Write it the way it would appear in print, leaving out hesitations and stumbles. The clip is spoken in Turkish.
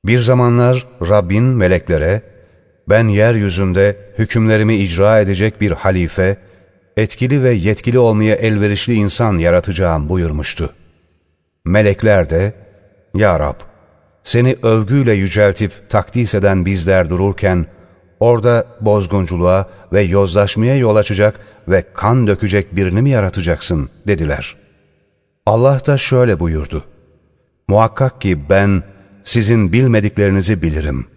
Bir zamanlar Rabbin meleklere, ben yeryüzünde hükümlerimi icra edecek bir halife, etkili ve yetkili olmaya elverişli insan yaratacağım buyurmuştu. Melekler de, Ya Rab, seni övgüyle yüceltip takdis eden bizler dururken, orada bozgunculuğa ve yozlaşmaya yol açacak ve kan dökecek birini mi yaratacaksın dediler. Allah da şöyle buyurdu, muhakkak ki ben sizin bilmediklerinizi bilirim.